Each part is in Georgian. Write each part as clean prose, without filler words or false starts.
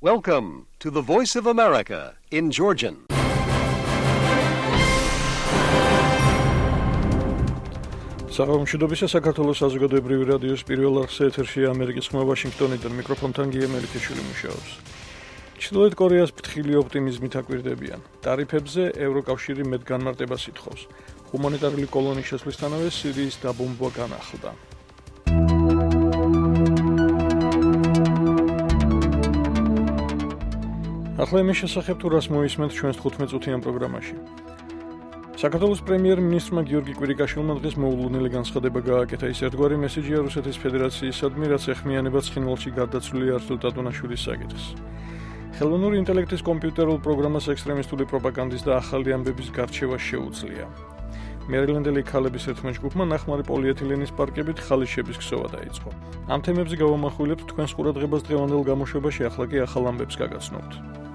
Welcome to the Voice of America in Georgian. Საღამოშიდობისა საქართველოს საზოგადოებრივი რადიოს პირველ არხზე ეთერშია ამერიკის ხმა ვაშინგტონიდან მიკროფონთან გია მელიქიშვილი მუშაობს. ჩრდილოეთ კორეას ფრთხილი ოპტიმიზმით აკვირდებიან. ტარიფებზე ევროკავშირი მეტ განმარტებას ითხოვს. ჰუმანიტარული კოლონის შესვლისთანავე სირიის დაბომბვა განახლდა. ახლა იმის შესახებ თუ რას მოისმენთ ჩვენს 15-წუთიან პროგრამაში. საქართველოს პრემიერ-მინისტრმა გიორგი კვირიკაშვილმა დღეს მოულოდნელი განცხადება გააკეთა. ის ერთგვარი მესიჯია რუსეთის ფედერაციისადმი, რაც ეხმიანება ცხინვალში გარდაცვლილი ართურ ტატუნაშვილის საკითხს. ხელოვნური ინტელექტის კომპიუტერულ პროგრამას ექსტრემისტული პროპაგანდის და ახალი ამბების გარჩევა შეუძლია. მერილენდელი ქალების ერთმა ჯგუფმა ნახმარი პოლიეთილენის პარკებით ხალიშების ქსოვა დაიწყო. ამ თემებზე გავამახვილებთ თქვენს ყურადღებას დღევანდელ გამოშვებაში, ახლა კი ახალ ამბებს გაგაცნობთ.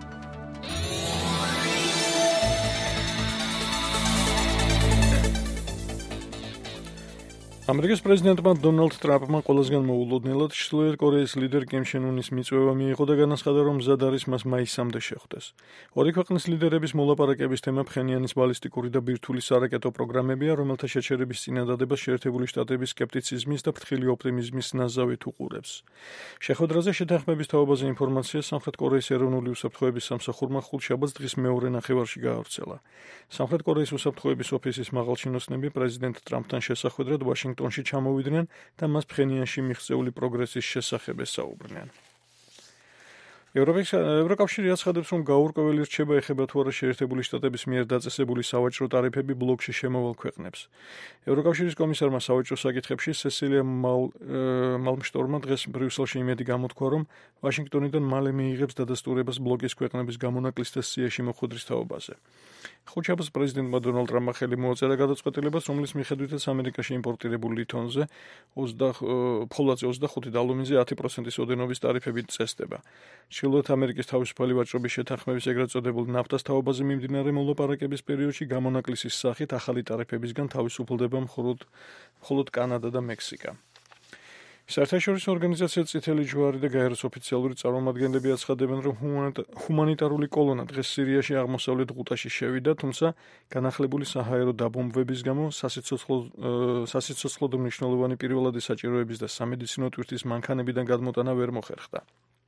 ამერიკის პრეზიდენტმა დონალდ ტრამპმა ყველასგან მოულოდნელად ჩრდილოეთ კორეის ლიდერ კიმ ჩენ უნის მიწვევა მიიღო და განაცხადა, რომ მზად არის მას მაისამდე შეხვდეს. ორი ქვეყნის ლიდერების მოლაპარაკების თემა ფხენიანის ბალისტიკური და ბირთვული სარაკეტო პროგრამებია, რომელთა შეჩერების წინადადებას შეერთებული შტატების სკეპტიციზმის და ფრთხილი ოპტიმიზმის ნაზავით უყურებს. შეხვედრაზე შეთანხმების თაობაზე ინფორმაცია სამხრეთ კორეის ეროვნული უსაფრთხოების სამსახურმა ხუთშაბათს დღის მეორე ნახევარში გაავრცელა. სამხრეთ კორეის უსაფრთხოების ოფისის მაღალჩინოსნები პრეზიდენტ ტრამპთან შესახვედრად ვაშინგტონში ჩამოვიდნენ და მას ფხენიანში მიღწეული პროგრესის შესახებ ესაუბრნენ. ევროკავშირი აცხადებს, რომ გაურკვეველი რჩება ეხება თუ არა შეერთებული შტატების მიერ დაწესებული სავაჭრო ტარიფები ბლოკში შემოვალ ქვეყნებს. ევროკავშირის კომისარმა სავაჭრო საკითხებში სესილია მალმშტორმმა დღეს ბრიუსელში იმედი გამოთქვა, რომ ვაშინგტონიდან მალე მიიღებს დადასტურებას ბლოკის ქვეყნების გამონაკლისთა სიაში მოხვედრის თაობაზე. ხუთშაბათს პრეზიდენტმა დონალდ ტრამპმა ხელი მოაწერა გადაწყვეტილებას, რომლის მიხედვითაც ამერიკაში იმპორტირებული ლითონზე ფოლადზე 25 და ალუმინზე 10%-ის ოდენობის ტარიფებით წესდება. ჩრდილოეთ ამერიკის თავისუფალი ვაჭრობის შეთანხმების ეგრეთ წოდებულ ნაფტას თაობაზე მიმდინარე მოლაპარაკების პერიოდში გამონაკლისის სახით ახალი ტარიფებისგან თავისუფლდება მხოლოდ კანადა და მექსიკა. საერთაშორისო ორგანიზაცია წითელი ჯვარი და გაეროს ოფიციალური წარმომადგენლები აცხადებენ, რომ ჰუმანიტარული კოლონა დღეს სირიაში აღმოსავლეთ ღუტაში შევიდა, თუმცა განახლებული საჰაერო დაბომბვების გამო სასიცოცხლო მნიშვნელოვანი პირველადი საჭიროების და სამედიცინო ტვირთის მანქანებიდან გადმოტანა ვერ მოხერხდა.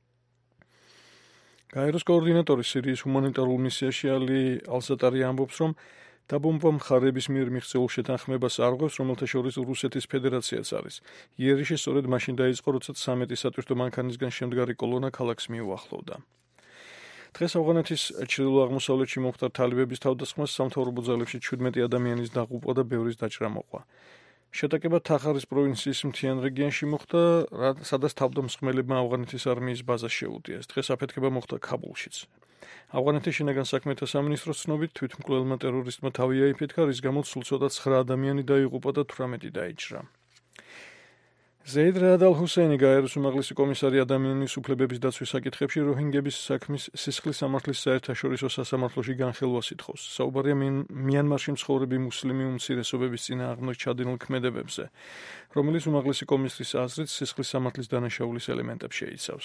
გაეროს კოორდინატორი სირიის ჰუმანიტარულ მისიაში ალი ალსატარი ამბობს, რომ დაბომბვა მხარეების მიერ მიღწეულ შეთანხმებას არღვევს, რომელთა შორის რუსეთის ფედერაციაც არის. იერიში სწორედ მაშინ დაიწყო, როცა 13 სატვირთო მანქანისგან შემდგარი კოლონა ქალაქს მიუახლოვდა. დღეს ავღანეთის ჩრდილო-აღმოსავლეთში მომხდარ თალიბების თავდასხმას სამთავრობო ძალებში 17 ადამიანის დაღუპვა და ბევრის დაჭრა მოყვა. შეტაკება თახარის პროვინციის მთიან რეგიონში მოხდა, სადაც თავდამსხმელებმა ავღანეთის არმიის ბაზა შეუტიეს. დღეს აფეთქება მოხდა ქაბულშიც. ავღანეთის შინაგან საქმეთა სამინისტროს ცნობით თვითმკვლელმა ტერორისტმა თავი აიფეთქა, რის გამოც სულ ცოტა 9 ადამიანი დაიღუპა და 18 დაიჭრა. ზეიდ რაად ალ-ჰუსეინი, გაეროს უმაღლესი კომისარი ადამიანის უფლებების დაცვის საკითხებში, როჰინგების საქმის სისხლის სამართლის საერთაშორისო სასამართლოში განხილვას ითხოვს. საუბარია მიანმარში მცხოვრები მუსლიმი უმცირესობების წინააღმდეგ ჩადენილ ქმედებებზე, რომელიც უმაღლესი კომისრის აზრით სისხლის სამართლის დანაშაულის ელემენტებს შეიცავს.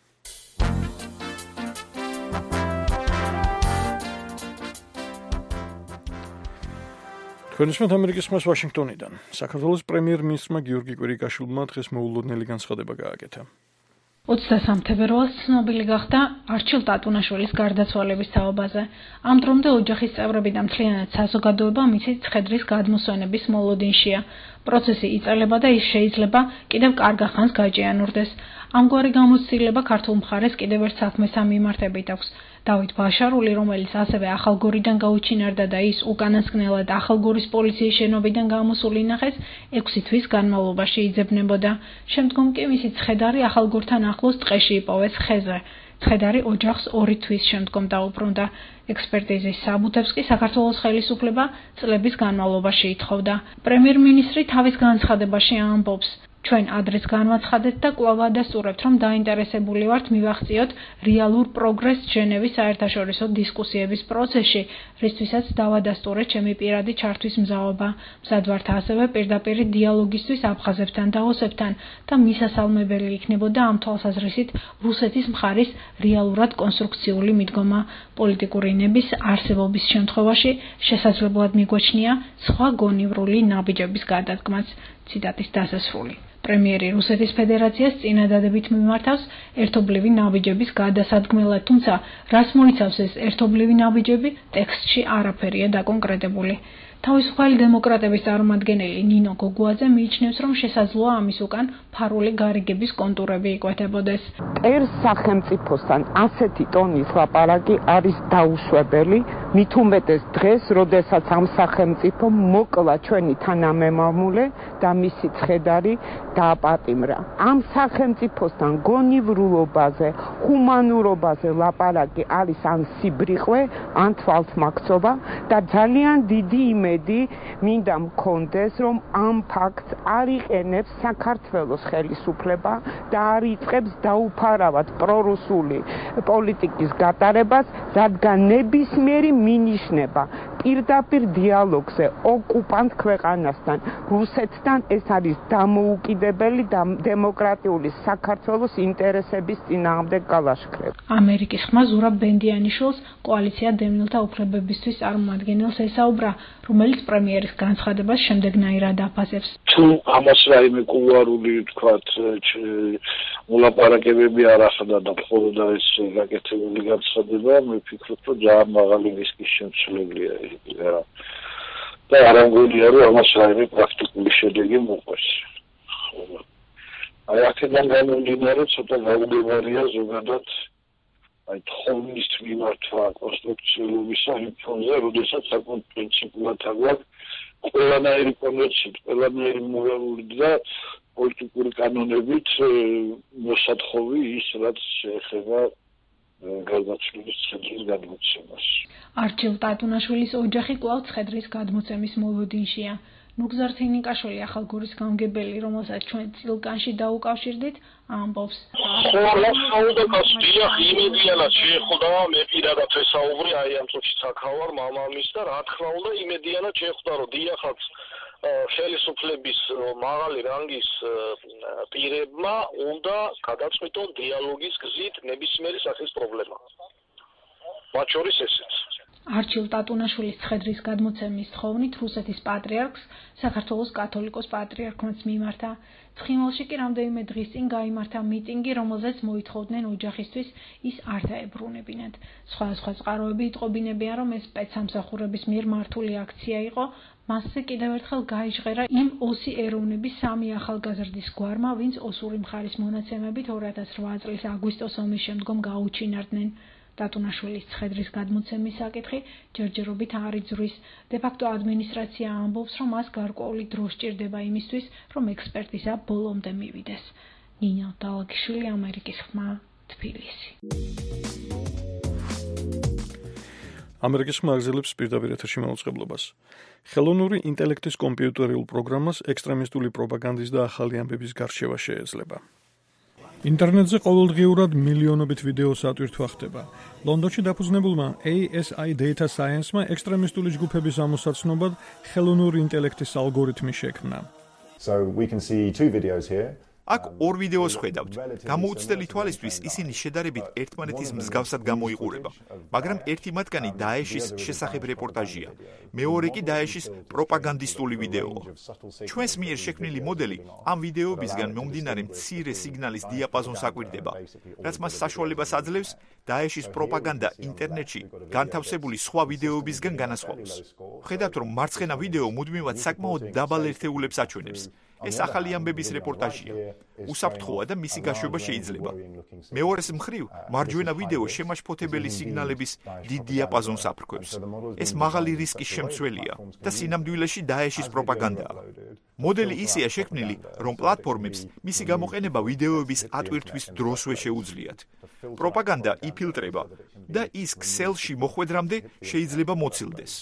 თქვენისმეთ ამერიკის ხმას ვაშინგტონიდან. საქართველოს პრემიერ-მინისტრმა გიორგი კვირიკაშვილმა დღეს მოულოდნელი განცხადება გააკეთა. 23 თებერვალს ცნობილი გახდა არჩილ ტატუნაშვილის გარდაცვალების თაობაზე. ამ დრომდე ოჯახის წევრები და მთლიანად საზოგადოება მისი ცხედრის გადმოსვენების მოლოდინშია. პროცესი იწელება და ის შეიძლება კიდევ კარგ ხანს გაჭიანურდეს. ამგვარი გამოცდილება ქართულ მხარეს კიდევ ერთ საქმეს ამიმართებით აქვს. დავით ბაშარული, რომელიც ასევე ახალგორიდან გაუჩინარდა და ის უკანასკნელად ახალგორის პოლიციის შენობიდან გამოსული ნახეს 6 თვის განმავლობაში იძებნებოდა. შემდგომ კი მისი ცხედარი ახალგორთან ახლოს ტყეში იპოვეს ხეზე. ცხედარი ოჯახს 2 თვის შემდგომ დაუბრუნდა. ექსპერტიზის საბუთებს კი საქართველოს ხელისუფლება წლების განმავლობაში ითხოვდა. პრემიერ-მინისტრი თავის განცხადებაში ამბობს, ჩვენ ადრეს განვაცხადეთ და კვლავ ადასტურებთ, რომ დაინტერესებული ვართ მივახციოთ რეალურ პროგრესს ჟენევის საერთაშორისო დისკუსიების პროცესში, რისთვისაც დავადასტურეთ ჩემი პირადი ჩართვის მზაობა. მზად ვართ ასევე პირდაპირ დიალოგისთვის აფხაზებთან და ოსებთან და მისასალმებელი იქნებოდა ამ თვალსაზრისით რუსეთის მხარის რეალურად კონსტრუქციული მიდგომა. პოლიტიკური ნების არსებობის შემთხვევაში შესაძლებლად მიგვაჩნია სხვა გონივრული ნაბიჯების გადადგმაც. ციტატის დასასრული. პრემიერი რუსეთის ფედერაციას წინადადებით მიმართავს ერთობლივი ნაბიჯების გადასადგმელად, თუმცა რას მოიცავს ეს ერთობლივი ნაბიჯები, ტექსტში არაფერია დაკონკრეტებული. თავისუფალი დემოკრატების წარმომადგენელი ნინო გოგუაძე მიიჩნევს, რომ შესაძლოა ამის უკან ფარული გარიგების კონტურები იკვეთებოდეს. ერთ სახელმწიფოსთან ასეთი ტონის ლაპარაკი არის დაუშვებელი, მით უმეტეს დღეს, როდესაც ამ სახელმწიფომ მოკლა ჩვენი თანამემამულე და მისი ცხედარი დააპატიმრა. ამ სახელმწიფოსთან გონივრულობაზე, ჰუმანურობაზე ლაპარაკი არის ან სიბრიყვე, ან თვალთმაქცობა და ძალიან დიდი მინდა მქონდეს, რომ ამ ფაქტს არ იყენებს საქართველოს ხელისუფლება და არ იწყებს დაუფარავად პრორუსული პოლიტიკის გატარებას, რადგან ნებისმიერი მინიშნება პირდაპირ დიალოგზე ოკუპანტ ქვეყანასთან, რუსეთთან ეს არის დამოუკიდებელი და დემოკრატიული საქართველოს ინტერესების წინააღმდეგ გალაშქრება. ამერიკის ხმა ზურაბ ბენდიანიშვილს კოალიცია დევნილთა უფლებებისთვის წარმომადგენელს ესაუბრა, რომელიც პრემიერის განცხადებას შემდეგნაირად აფასებს. თუ ამას რაიმე კულუარული თქვათ მოლაპარაკებები არ ახდა და მხოლოდ ეს გაკეთებული განცხადება, მე ვფიქრობ, რომ ძალიან მაღალი რისკის შემცველია ეს. და არ ამგონია, რომ ამას რაიმე პრაქტიკული შედეგი მოყვეს. აი აქედან გამომდინარე ცოტა გაუგებარია ზოგადად აი თხოვნით მიმართვა კონსტრუქციულობისა იმ ფონზე, როდესაც საკმაოდ პრინციპულად აგვაქვს ყველანაირი კონვენციით, ყველანაირი მორალური და პოლიტიკური კანონებით მოსათხოვი ის, რაც შეეხება გარდაცვლილის ცხედრის გადმოცემას. არჩილ ტატუნაშვილის ოჯახი კვლავ ცხედრის გადმოცემის მოლოდინშია. ნუგზარ თინიკაშვილი ახალგორის გამგებელი, რომელსაც ჩვენ წილკანში დაუკავშირდით, ამბობს. იმედიანად შეხვდა, მე პირადად ვესაუბრე, აი ამ წუთში საქავარ მამამის და რა თქმა უნდა იმედიანად შეხვდა, რომ დიახაც ხელისუფლების მაღალი რანგის პირებმა უნდა გადაწყვიტონ დიალოგის გზით ნებისმიერი სახის პრობლემა. მათ შორის ესეც. არჩილ ტატუნაშვილის ცხედრის გადმოცემის თხოვნით რუსეთის პატრიარქს საქართველოს კათოლიკოს პატრიარქმაც მიმართა. ცხინვალში კი რამდენიმე დღის წინ გაიმართა მიტინგი, რომელზეც მოითხოვდნენ ოჯახისთვის ის არ დაებრუნებინათ. სხვადასხვა წყაროები იტყობინებიან, რომ ეს სპეცსამსახურების მიერ მართული აქცია იყო. მასზე კიდევ ერთხელ გაიჟღერა იმ ოსი ეროვნების 3 ახალგაზრდის გვარმა, ვინც ოსური მხარის მონაცემებით 2008 წლის აგვისტოს ომის შემდგომ გაუჩინარდნენ. ტატუნაშვილის ცხედრის გადმოცემის საკითხი ჯერჯერობით არ იძვრის. დე-ფაქტო ადმინისტრაცია ამბობს, რომ მას გარკვეული დრო სჭირდება იმისთვის, რომ ექსპერტიზა ბოლომდე მივიდეს. ნინო დალაგიშვილი, ამერიკის ხმა, თბილისი. ამერიკის ხმა აგზელებს პირდაპირ ეთერში მაუწყებლობას. ხელოვნური ინტელექტის კომპიუტერულ პროგრამას ექსტრემისტული პროპაგანდის და ახალი ამბების გარშევა შეეძლება. ინტერნეტზე ყოველდღიურად მილიონობით ვიდეო სატვირთვა ხდება. ლონდონში დაფუძნებულმა ASI Data Science-მა ექსტრემისტული ჯგუფების ამოსაცნობად ხელოვნური ინტელექტის ალგორითმი შექმნა. So we can see 2 videos here. აქ ორ ვიდეოს ხედავთ. გამოუცდელი თვალისთვის ისინი შედარებით ერთმანეთის მსგავსად გამოიყურება, მაგრამ ერთი მათგანი დაეშის შესახებ რეპორტაჟია, მეორე კი დაეშის პროპაგანდისტული ვიდეოა. ჩვენს მიერ შექმნილი მოდელი ამ ვიდეოებისგან მომდინარე მცირე სიგნალის დიაპაზონს აკვირდება, რაც მას საშუალებას აძლევს დაეშის პროპაგანდა ინტერნეტში განთავსებული სხვა ვიდეოებისგან განასხვავოს. ხედავთ, რომ მარცხენა ვიდეო მუდმივად საკმაოდ დაბალ ერთეულებს აჩვენებს. ეს ახალი ამბების რეპორტაჟია. უსაფრთხოა და მისი გაშვება შეიძლება. მეორეს მხრივ, მარჯვენა ვიდეო შემაშფოთებელი სიგნალების დიდ დიაპაზონს აფრქვევს. ეს მაღალი რისკის შემცველია და სინამდვილეში დაეშის პროპაგანდაა. მოდელი ისეა შექმნილი, რომ პლატფორმებს მისი გამოყენება ვიდეოების ატვირთვის დროსვე შეუძლიათ. პროპაგანდა იფილტრება და ის ქსელში მოხვედრამდე შეიძლება მოცილდეს.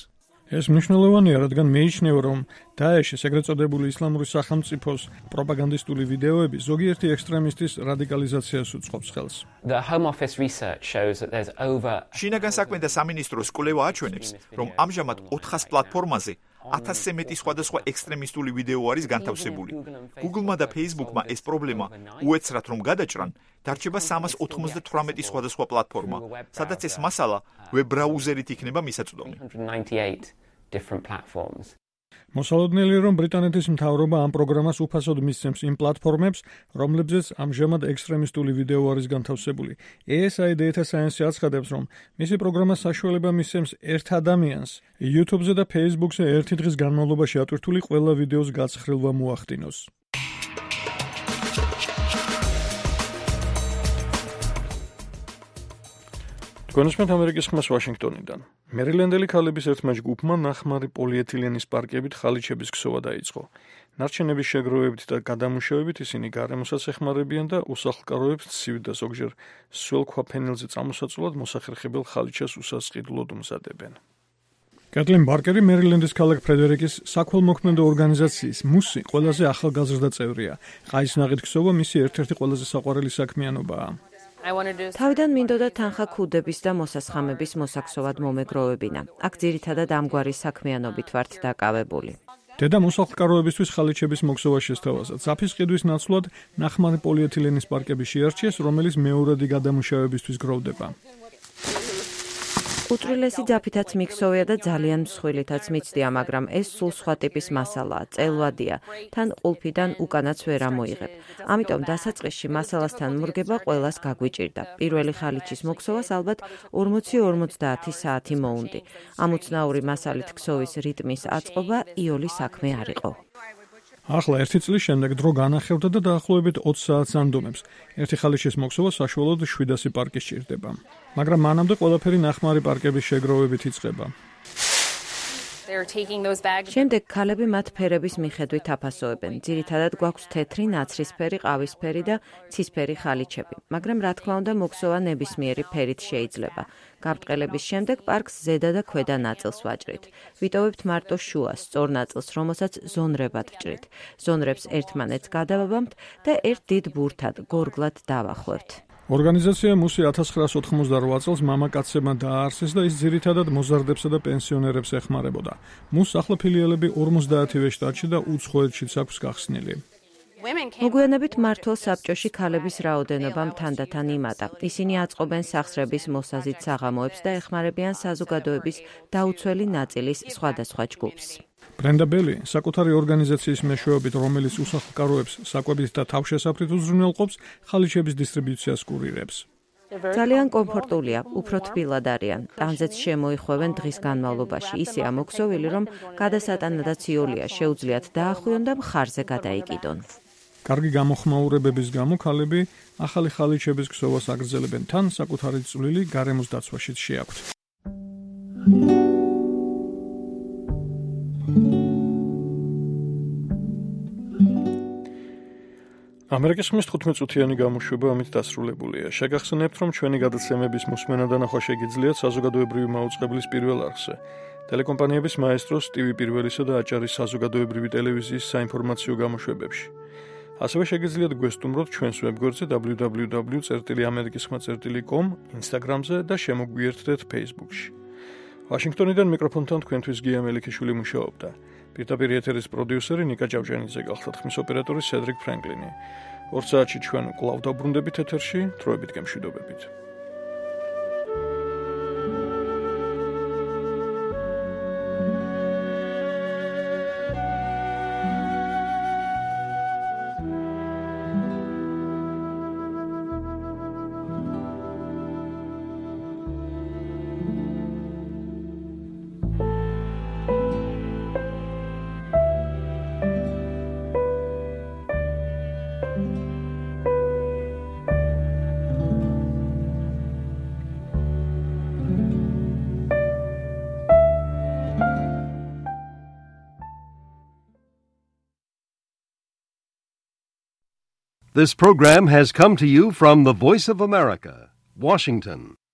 ეს მნიშვნელოვანია, რადგან მეიჩნევა, რომ დაეშის ეგრეთ წოდებული ისლამური სახელმწიფოს პროპაგანდისტული ვიდეოები ზოგიერთი ექსტრემისტის რადიკალიზაციას უწყობს ხელს. The Home Office research shows that there's over შინაგან საქმეთა სამინისტროს კვლევა აჩვენებს, რომ ამჟამად 400 პლატფორმაზე 1000-ზე მეტი სხვადასხვა ექსტრემისტული ვიდეო არის განთავსებული. Google-მა და Facebook-მა ეს პრობლემა უეცრად რომ გადაჭრან, დარჩება 398 სხვადასხვა პლატფორმა, სადაც ეს მასალა ვებ-ბრაუზერით იქნება მისაწვდომი. 198 different platforms. მოსალოდნელია, რომ ბრიტანეთის მთავრობა ამ პროგრამას უფასოდ მისცემს იმ პლატფორმებს, რომლებზეც ამჟამად ექსტრემისტული ვიდეო არის განთავსებული. ASI Data Science აცხადებს, რომ მისი პროგრამა საშუალება მისცემს ერთ ადამიანს YouTube-ზე და Facebook-ზე ერთი დღის განმავლობაში ატვირთული ყველა ვიდეოს გაცხრილვა მოახდინოს. კონსმეთ ამერიკის ხმას ვაშინგტონიდან. მერილენდელი ქალების ერთმა ჯგუფმა ნახმარი პოლიეთილენის პარკებით ხალიჩების ქსოვა დაიწყო. ნარჩენების შეგროვებით და გადამუშავებით ისინი გარემოსაც ეხმარებიან და უსახლკაროებს ცივ და ზოგჯერ სველქვა ფენილზე წამოსაწულად მოსახერხებელ ხალიჩას უსასყიდლოდ უმზადებენ. კეტლინ ბარკერი მერილენდის ქალაქ ფრედერიკის საქველმოქმედო ორგანიზაციის მუსი ყველაზე ახალგაზრდა წევრია. ყაისნაღით ქსოვა მისი ერთ-ერთი ყველაზე საყვარელი საქმიანობაა. თავიდან მინდოდა თანხა ქუდების და მოსასხამების მოსაქსოვად მომეგროვებინა. აქ ძირითადად ამგვარი საქმიანობით ვართ დაკავებული. დედა მოსახლკაროებისთვის ხალიჩების მოქსოვა შესთავაზა. ძაფის ყიდვის ნაცვლად ნახმარი პოლიეთილენის პარკები შეარჩიეს, რომელიც მეორადი გადამუშავებისთვის გროვდება. უწვრილესი ძაფითაც მიქსოვია და ძალიან მსხვილითაც მიცდია, მაგრამ ეს სულ სხვა ტიპის მასალაა, წელვადია, თან ყულფიდან უკანაც ვერ ამოიღებ. ამიტომ დასაწყისში მასალასთან მურგება ყველას გაგვიჭირდა. პირველი ხალიჩის მოქსოვას ალბათ 40-50 საათი მოუნდი. ამ უცნაური მასალით ქსოვის რიტმის აწყობა იოლი საქმე არ იყო. ახლა 1 წლის შემდეგ დრო განახევდა და დაახლოებით 20 საათს ანდომებს. ერთი ხალიჩის მოქსოვა საშუალოდ 700 პარკი სჭირდება. მაგრამ მანამდე ყველაფერი ნახმარი პარკების შეგროვებით იწყება. შემდეგ ქალები მათ ფერების მიხედვით აფასოებენ. ძირითადად გვაქვს თეთრი, ნაცრისფერი, ყავისფერი და ცისფერი ხალიჩები, მაგრამ რა თქმა უნდა მოქსოვა ნებისმიერი ფერით შეიძლება. გაბრტყელების შემდეგ პარკს ზედა და ქვედა ნაწილს ვაჭრით. ვიტოვებთ მარტო შუას, სწორ ნაწილს, რომელსაც ზონრებად ვჭრით. ზონრებს ერთმანეთს გადავაბამთ და ერთ დიდ ბურთად, გორგლად დავახვევთ. ორგანიზაცია მუსი 1988 წელს მამაკაცებმა დააარსეს და ის ძირითადად მოზარდებსა და პენსიონერებს ეხმარებოდა. მუს ახლა ფილიალები 50-ვე შტატში და უცხოეთშიც აქვს გახსნილი. მოგვიანებით მართლ საბჭოში ქალების რაოდენობამ თანდათან იმატა. ისინი აწყობენ სახსრების მოსაზიდ საღამოებს და ეხმარებიან საზოგადოების დაუცველი ნაწილის სხვადასხვა ჯგუფს. ბრენდა ბელი საკუთარი ორგანიზაციის მეშვეობით, რომელიც უსახლკაროებს საკვებით და თავშესაფრით უზრუნველყოფს, ხალიჩების დისტრიბუციას კურირებს. ძალიან კომფორტულია, უფრო თბილად არიან. ტანზეც შემოიხვევენ დღის განმავლობაში. ისე ამოქსოვილი, რომ გადასატანადაც იოლია, შეუძლიათ დაახვიონ და მხარზე გადაიკიდონ. კარგი გამოხმაურებების გამო ქალები ახალი ხალიჩების ქსოვას აგრძელებენ, თან საკუთარი წვლილი გარემოს დაცვაშიც შეაქვთ. ამერიკის ხმის 15 წუთიანი გამოშვება ამით დასრულებულია. შეგახსენებთ, რომ ჩვენი გადაცემების მოსმენა და ნახვა შეგიძლიათ საზოგადოებრივი მაუწყებლის პირველ არხზე. ტელეკომპანიების მაესტროს, TV პირველისა და აჭარის საზოგადოებრივი ტელევიზიის საინფორმაციო გამოშვებებში. ასევე შეგიძლიათ გვესტუმროთ ჩვენს ვებგვერდზე www.amerikiskhma.com, Instagram-ზე და შემოგვიერთდეთ Facebook-ში. ვაშინგტონიდან მიკროფონთან თქვენთვის გია მელიქიშვილი მუშაობდა. პირდაპირ ეთერის პროდიუსერი ნიკა ჭავჭანიძე გახლდათ, ხმის ოპერატორი სედრიკ ფრენკლინი. 2 საათში ჩვენ კვლავ დაბრუნდებით ეთერში, დროებით გემშვიდობებით. This program has come to you from the Voice of America, Washington.